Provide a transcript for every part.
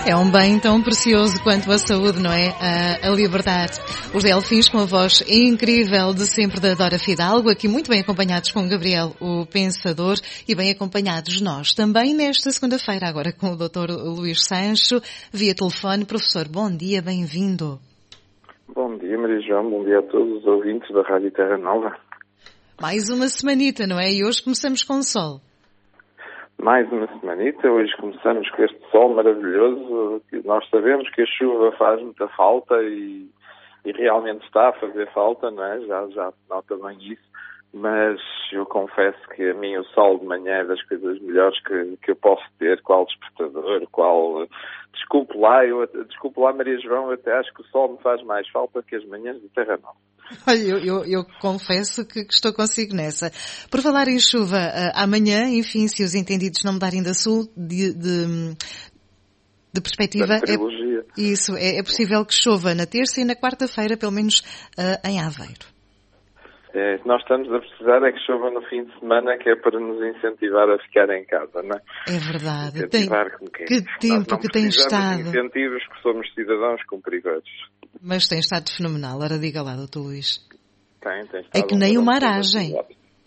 É um bem tão precioso quanto a saúde, não é? A liberdade. Os Delfins, com a voz incrível de sempre da Dora Fidalgo, aqui muito bem acompanhados com o Gabriel, o Pensador, e bem acompanhados nós. Também nesta segunda-feira, agora com o Dr. Luís Sancho, via telefone. Professor, bom dia, bem-vindo. Bom dia, Maria João, bom dia a todos os ouvintes da Rádio Terra Nova. Mais uma semanita, não é? E hoje começamos com o sol. Mais uma semanita, hoje começamos com este sol maravilhoso. Nós sabemos que a chuva faz muita falta e realmente está a fazer falta, não é? Já nota bem isso, mas eu confesso que a mim o sol de manhã é das coisas melhores que eu posso ter, qual despertador, qual... Desculpe lá Maria João, eu até acho que o sol me faz mais falta que as manhãs de Terra Nova. Olha, eu confesso que estou consigo nessa. Por falar em chuva, amanhã, enfim, se os entendidos não mudarem de sul, de perspectiva, é possível que chova na terça e na quarta-feira, pelo menos em Aveiro. Nós estamos a precisar é que chova no fim de semana, que é para nos incentivar a ficar em casa, não é? É verdade. Que tempo que tem estado. Nós não incentivos, que somos cidadãos cumpridores. Mas tem estado fenomenal. Ora, diga lá, Dr. Luís. Tem estado. É que nem uma aragem.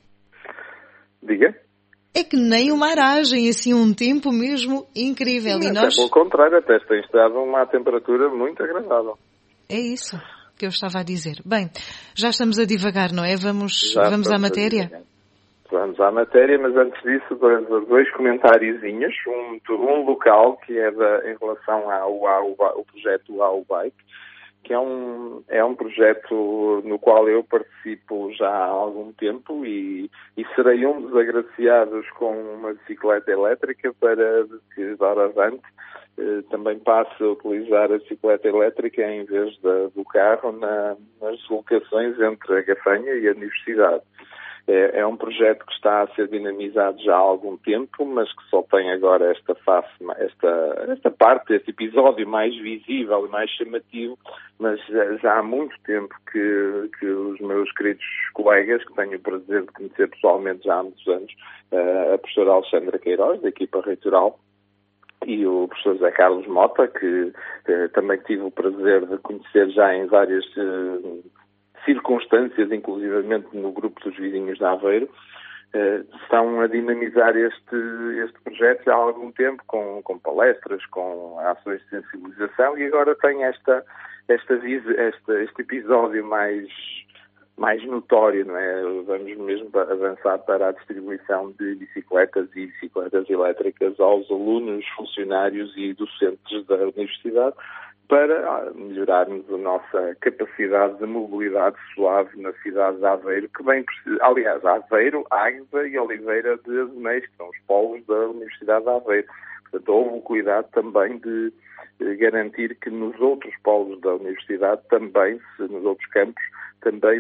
Diga? É que nem uma aragem, assim, um tempo mesmo incrível. E nós... Pelo contrário, até tem estado uma temperatura muito agradável. É isso que eu estava a dizer. Bem, já estamos a divagar, não é? Vamos à matéria? Vamos à matéria, mas antes disso, dois comentáriozinhos. Um local, que é em relação ao projeto AU Bike, que é um projeto no qual eu participo já há algum tempo e serei um dos agraciados com uma bicicleta elétrica para que, dar avante, também passe a utilizar a bicicleta elétrica em vez do carro nas deslocações entre a Gafanha e a Universidade. É um projeto que está a ser dinamizado já há algum tempo, mas que só tem agora esta parte, este episódio mais visível e mais chamativo, mas já há muito tempo que os meus queridos colegas, que tenho o prazer de conhecer pessoalmente já há muitos anos, a professora Alexandra Queiroz, da equipa reitoral, e o professor José Carlos Mota, que também tive o prazer de conhecer já em várias circunstâncias, inclusivamente no grupo dos vizinhos de Aveiro, estão a dinamizar este projeto já há algum tempo, com palestras, com ações de sensibilização, e agora tem este episódio mais notório, não é? Vamos mesmo avançar para a distribuição de bicicletas e bicicletas elétricas aos alunos, funcionários e docentes da universidade, para melhorarmos a nossa capacidade de mobilidade suave na cidade de Aveiro, que bem precisa, aliás, Aveiro, Águeda e Oliveira de Azeméis, que são os polos da Universidade de Aveiro. Portanto, houve o cuidado também de garantir que nos outros polos da Universidade também, nos outros campos, também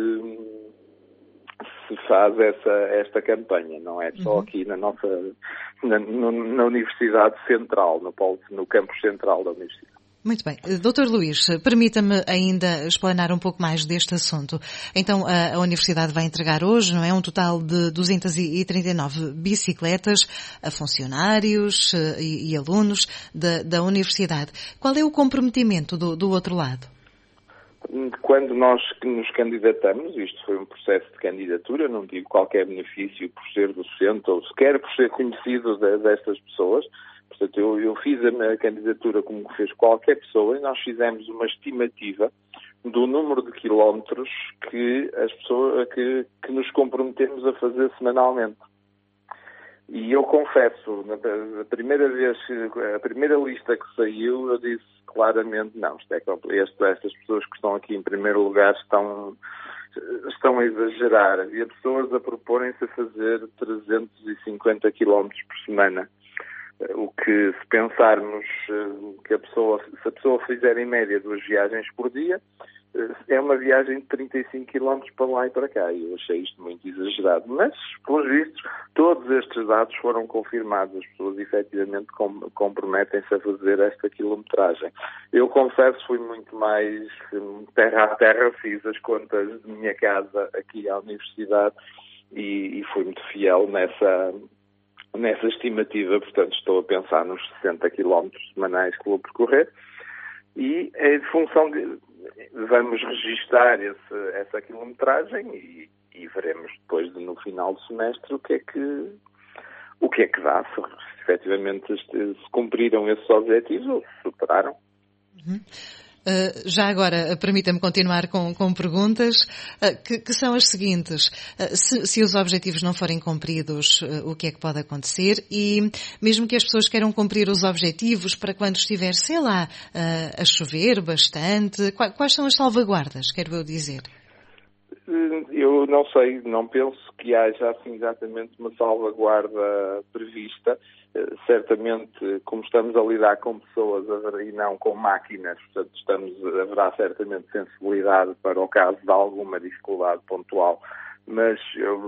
se faz esta campanha, não é só aqui na Universidade Central, no campus central da Universidade. Muito bem. Dr. Luís, permita-me ainda explanar um pouco mais deste assunto. Então, a Universidade vai entregar hoje, não é, um total de 239 bicicletas a funcionários e alunos da Universidade. Qual é o comprometimento do outro lado? Quando nós nos candidatamos, isto foi um processo de candidatura, não tive qualquer benefício por ser docente ou sequer por ser conhecido destas pessoas. Portanto, eu fiz a minha candidatura como fez qualquer pessoa e nós fizemos uma estimativa do número de quilómetros que nos comprometemos a fazer semanalmente. E eu confesso, a primeira lista que saiu, eu disse claramente, não, estas pessoas que estão aqui em primeiro lugar estão a exagerar. Havia pessoas a proporem-se a fazer 350 quilómetros por semana. O que, se pensarmos que se a pessoa fizer em média 2 viagens por dia, é uma viagem de 35 km para lá e para cá. E eu achei isto muito exagerado. Mas, pelos vistos, todos estes dados foram confirmados. As pessoas, efetivamente, comprometem-se a fazer esta quilometragem. Eu, confesso, fui muito mais terra a terra, fiz as contas de minha casa aqui à universidade e fui muito fiel nessa estimativa, portanto, estou a pensar nos 60 km semanais que vou percorrer e, em função de, vamos registar essa quilometragem e veremos depois, no final do semestre, o que é que dá, se efetivamente se cumpriram esses objetivos ou se superaram. Uhum. Já agora, permita-me continuar com perguntas, que são as seguintes. Se os objetivos não forem cumpridos, o que é que pode acontecer? E mesmo que as pessoas queiram cumprir os objetivos para quando estiver, sei lá, a chover bastante, quais são as salvaguardas, quero eu dizer? Eu não sei, não penso que haja assim exatamente uma salvaguarda prevista. Certamente, como estamos a lidar com pessoas e não com máquinas, portanto, haverá certamente sensibilidade para o caso de alguma dificuldade pontual, mas eu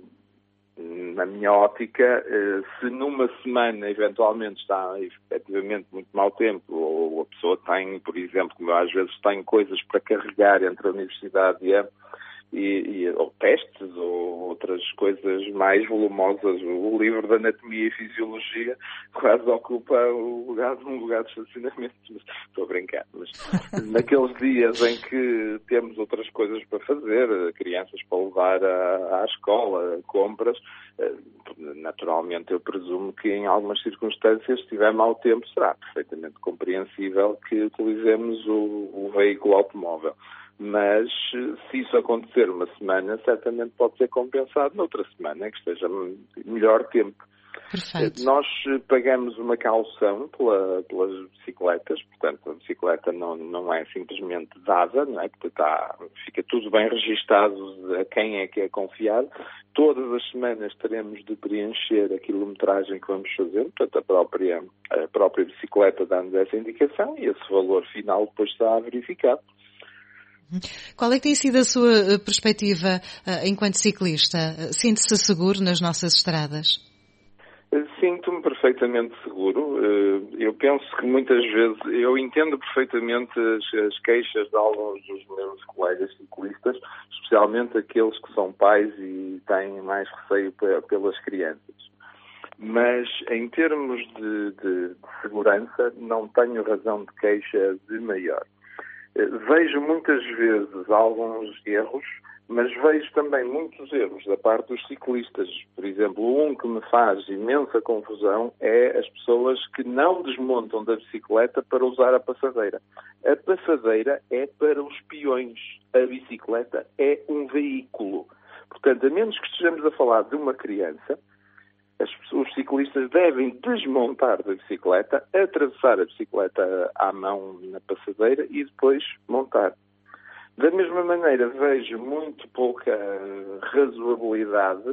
na minha ótica, se numa semana eventualmente está efetivamente muito mau tempo, ou a pessoa tem, por exemplo, como eu às vezes tenho coisas para carregar entre a universidade ou testes ou outras coisas mais volumosas. O livro de Anatomia e Fisiologia quase ocupa um lugar de estacionamento. Estou a brincar, mas naqueles dias em que temos outras coisas para fazer, crianças para levar à escola, compras, naturalmente eu presumo que em algumas circunstâncias, se tiver mau tempo, será perfeitamente compreensível que utilizemos o veículo automóvel. Mas se isso acontecer uma semana, certamente pode ser compensado noutra semana, que esteja melhor tempo. Perfeito. Nós pagamos uma caução pelas bicicletas, portanto a bicicleta não é simplesmente dada, não é? Portanto, fica tudo bem registado a quem é que é confiado. Todas as semanas teremos de preencher a quilometragem que vamos fazer, portanto a própria bicicleta dá-nos essa indicação e esse valor final depois será verificado. Qual é que tem sido a sua perspectiva enquanto ciclista? Sente-se seguro nas nossas estradas? Sinto-me perfeitamente seguro. Eu penso que muitas vezes, eu entendo perfeitamente as queixas de alguns dos meus colegas ciclistas, especialmente aqueles que são pais e têm mais receio pelas crianças. Mas em termos de segurança, não tenho razão de queixa de maior. Vejo muitas vezes alguns erros, mas vejo também muitos erros da parte dos ciclistas. Por exemplo, um que me faz imensa confusão é as pessoas que não desmontam da bicicleta para usar a passadeira. A passadeira é para os peões. A bicicleta é um veículo. Portanto, a menos que estejamos a falar de uma criança, os ciclistas devem desmontar da bicicleta, atravessar a bicicleta à mão na passadeira e depois montar. Da mesma maneira, vejo muito pouca razoabilidade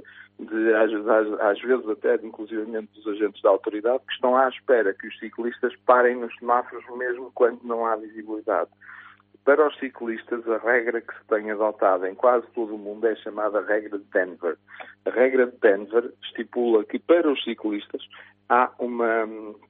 às vezes até inclusivamente dos agentes da autoridade, que estão à espera que os ciclistas parem nos semáforos mesmo quando não há visibilidade. Para os ciclistas, a regra que se tem adotado em quase todo o mundo é a chamada regra de Denver. A regra de Denver estipula que para os ciclistas há uma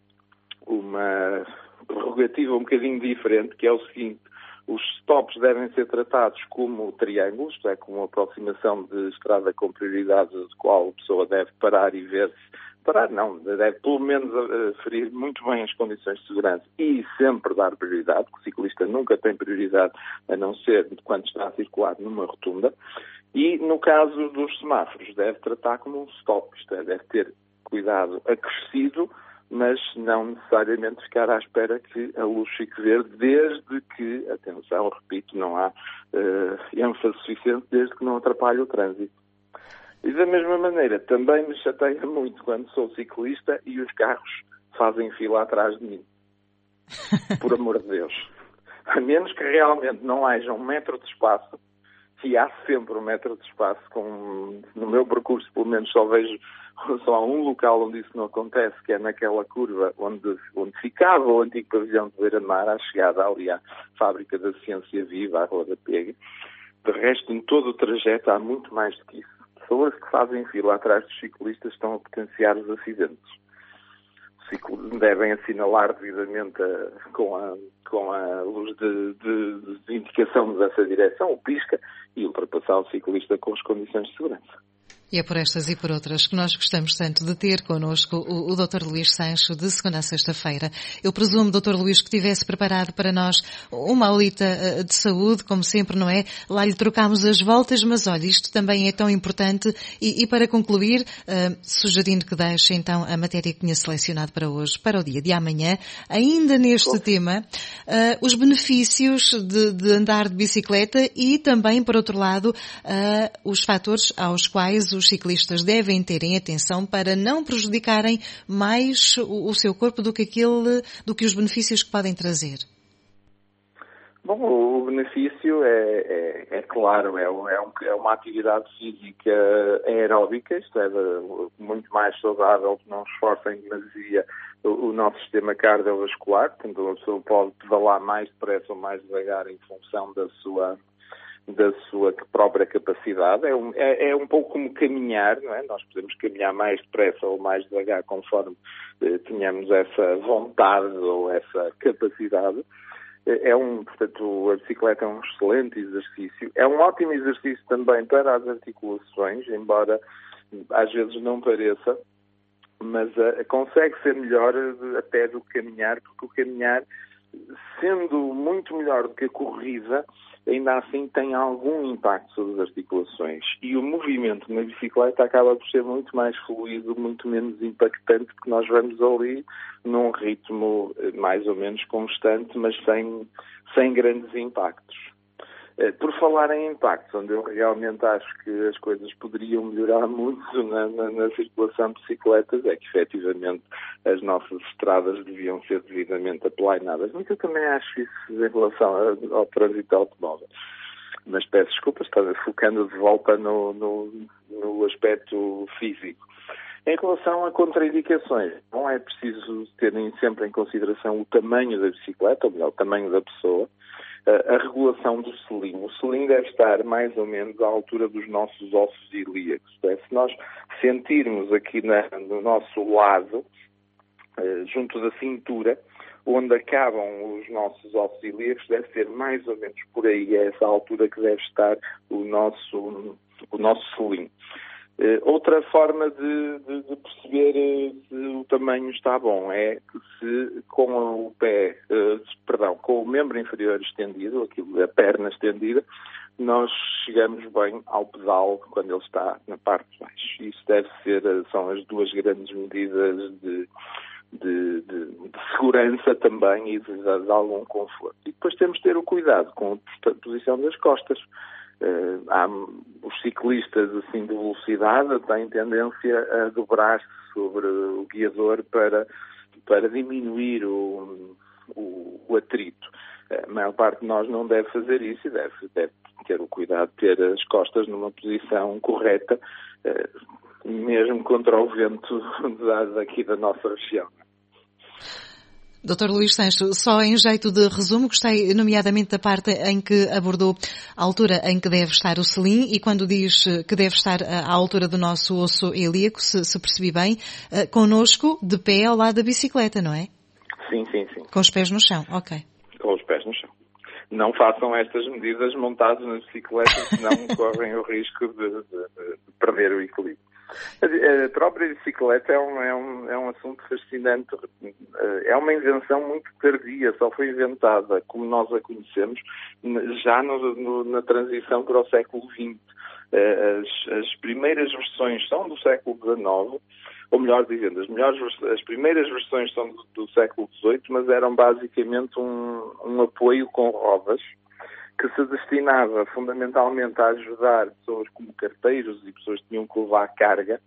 prerrogativa um bocadinho diferente, que é o seguinte: os stops devem ser tratados como triângulos, isto é, como uma aproximação de estrada com prioridade, de qual a pessoa deve parar e ver-se. Parar não, deve pelo menos aferir muito bem as condições de segurança e sempre dar prioridade, porque o ciclista nunca tem prioridade a não ser quando está a circular numa rotunda. E no caso dos semáforos, deve tratar como um stop, isto é, deve ter cuidado acrescido, mas não necessariamente ficar à espera que a luz fique verde, desde que, atenção, repito, não há ênfase suficiente, desde que não atrapalhe o trânsito. E da mesma maneira, também me chateia muito quando sou ciclista e os carros fazem fila atrás de mim. Por amor de Deus. A menos que realmente não haja 1 metro de espaço, e há sempre 1 metro de espaço, no meu percurso pelo menos só há um local onde isso não acontece, que é naquela curva onde ficava o antigo pavilhão de Beira-Mar, à chegada ali à Fábrica da Ciência Viva, à Rua da Pega. De resto, em todo o trajeto há muito mais do que isso. Pessoas que fazem fila atrás dos ciclistas estão a potenciar os acidentes. Os ciclistas devem assinalar devidamente com a luz de indicação dessa direção, o pisca, e ultrapassar o ciclista com as condições de segurança. E é por estas e por outras que nós gostamos tanto de ter connosco o Dr. Luís Sancho, de segunda a sexta-feira. Eu presumo, Dr. Luís, que tivesse preparado para nós uma aulita de saúde, como sempre, não é? Lá lhe trocámos as voltas, mas olha, isto também é tão importante. E para concluir, sugerindo que deixe então a matéria que tinha selecionado para hoje, para o dia de amanhã, ainda neste tema, os benefícios de andar de bicicleta e também, por outro lado, os fatores aos quais os ciclistas devem terem atenção para não prejudicarem mais o seu corpo do que os benefícios que podem trazer. Bom, o benefício é claro, é uma atividade física aeróbica, isto é, muito mais saudável, que não esforça em demasia o nosso sistema cardiovascular, portanto a pessoa pode pedalar mais depressa ou mais devagar em função da sua própria capacidade. É um pouco como caminhar, não é? Nós podemos caminhar mais depressa ou mais devagar conforme tenhamos essa vontade ou essa capacidade. Portanto, a bicicleta é um excelente exercício. É um ótimo exercício também para as articulações, embora às vezes não pareça, mas consegue ser melhor até do que caminhar, porque o caminhar, sendo muito melhor do que a corrida, ainda assim tem algum impacto sobre as articulações. E o movimento na bicicleta acaba por ser muito mais fluido, muito menos impactante, porque nós vamos ali num ritmo mais ou menos constante, mas sem grandes impactos. Por falar em impactos, onde eu realmente acho que as coisas poderiam melhorar muito na circulação de bicicletas, é que efetivamente as nossas estradas deviam ser devidamente aplainadas. Mas eu também acho isso em relação ao trânsito automóvel. Mas peço desculpas, estava focando de volta no aspecto físico. Em relação a contraindicações, não é preciso terem sempre em consideração o tamanho da bicicleta, ou melhor, o tamanho da pessoa, a regulação do selim. O selim deve estar mais ou menos à altura dos nossos ossos ilíacos. Se nós sentirmos aqui no nosso lado, junto da cintura, onde acabam os nossos ossos ilíacos, deve ser mais ou menos por aí, a essa altura que deve estar o nosso selim. Outra forma de perceber se o tamanho está bom é que se com com o membro inferior estendido, a perna estendida, nós chegamos bem ao pedal quando ele está na parte de baixo. Isso são as duas grandes medidas de segurança também e de algum conforto. E depois temos de ter o cuidado com a posição das costas. Os ciclistas assim de velocidade têm tendência a dobrar-se sobre o guiador para diminuir o atrito. A maior parte de nós não deve fazer isso e deve ter o cuidado de ter as costas numa posição correta, mesmo contra o vento daqui da nossa região. Dr. Luís Sancho, só em jeito de resumo, gostei nomeadamente da parte em que abordou a altura em que deve estar o selim e quando diz que deve estar à altura do nosso osso ilíaco, se percebi bem, connosco, de pé ao lado da bicicleta, não é? Sim. Com os pés no chão, ok. Com os pés no chão. Não façam estas medidas montados na bicicleta, senão correm o risco de perder o equilíbrio. A própria bicicleta é um assunto fascinante. É uma invenção muito tardia, só foi inventada, como nós a conhecemos, já na transição para o século XX. As primeiras versões são do século XIX, ou melhor dizendo, as primeiras versões são do século XVIII, mas eram basicamente um apoio com rodas, que se destinava fundamentalmente a ajudar pessoas como carteiros e pessoas que tinham que levar carga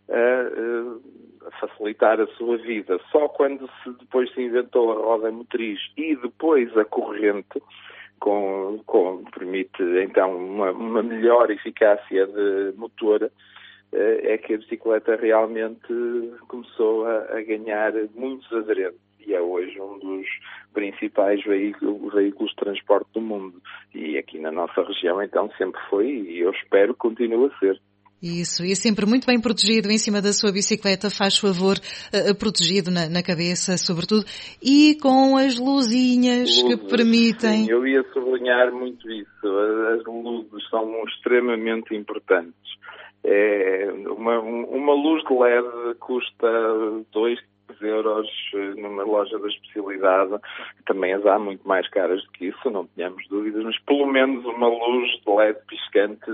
a facilitar a sua vida. Só quando depois se inventou a roda motriz e depois a corrente, permite então uma melhor eficácia de motor, é que a bicicleta realmente começou a ganhar muitos aderentes. E é hoje um dos principais veículos de transporte do mundo. E aqui na nossa região, então, sempre foi e eu espero que continue a ser. Isso, e sempre muito bem protegido em cima da sua bicicleta, faz favor, protegido na cabeça, sobretudo, e com as luzinhas que permitem... Sim, eu ia sublinhar muito isso. As luzes são extremamente importantes. Uma luz de LED custa 2 euros numa loja da especialidade. Também as há muito mais caras do que isso, não tenhamos dúvidas, mas pelo menos uma luz de LED piscante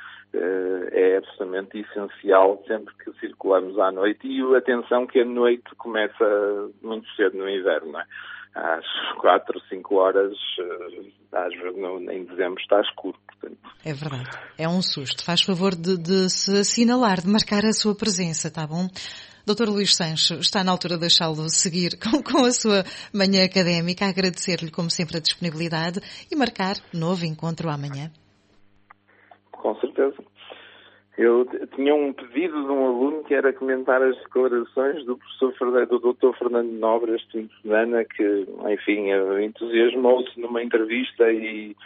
é absolutamente essencial sempre que circulamos à noite. E atenção que a noite começa muito cedo no inverno, não é? Às 4, 5 horas, às vezes em dezembro está escuro, portanto. É verdade. É um susto. Faz favor de se assinalar, de marcar a sua presença, tá bom? Dr. Luís Sancho, está na altura de deixá-lo seguir com a sua manhã académica, agradecer-lhe, como sempre, a disponibilidade e marcar novo encontro amanhã. Com certeza. Eu tinha um pedido de um aluno que era comentar as declarações do Dr. Fernando Nobre este fim de semana, que, enfim, entusiasmou-se numa entrevista e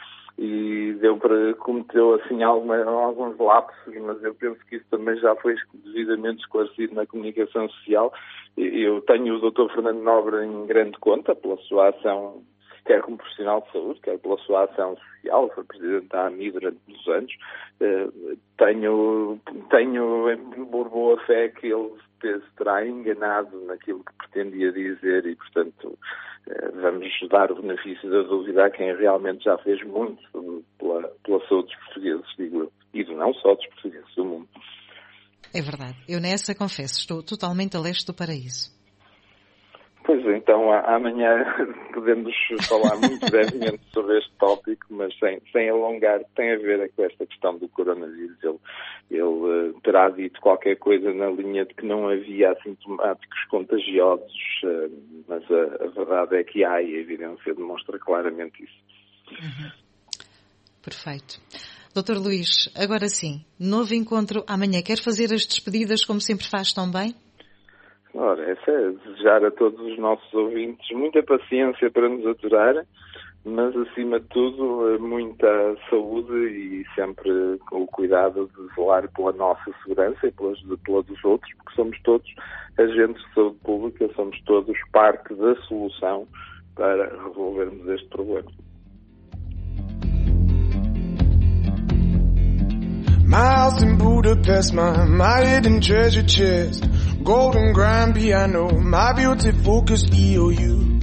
cometeu assim alguns lapsos, mas eu penso que isso também já foi devidamente esclarecido na comunicação social. Eu tenho o Dr. Fernando Nobre em grande conta pela sua ação, quer como profissional de saúde, quer pela sua ação social, foi presidente da AMI durante muitos anos. Tenho por boa fé que ele se terá enganado naquilo que pretendia dizer e, portanto, vamos dar o benefício da dúvida a quem realmente já fez muito pela saúde dos portugueses, digo eu, e não só dos portugueses, do mundo. É verdade. Eu nessa, confesso, estou totalmente a leste do paraíso. Pois, então, amanhã podemos falar muito brevemente sobre este tópico, mas sem alongar, tem a ver com esta questão do coronavírus. Ele terá dito qualquer coisa na linha de que não havia assintomáticos contagiosos, mas a verdade é que há, e a evidência demonstra claramente isso. Uhum. Perfeito. Dr. Luís, agora sim, novo encontro amanhã. Quer fazer as despedidas como sempre faz tão bem? Ora, essa é desejar a todos os nossos ouvintes muita paciência para nos aturar, mas acima de tudo muita saúde e sempre com o cuidado de zelar pela nossa segurança e pela dos outros, porque somos todos agentes de saúde pública, somos todos parte da solução para resolvermos este problema. My house in Budapest, my hidden treasure chest, golden grand piano, my beauty focused EOU.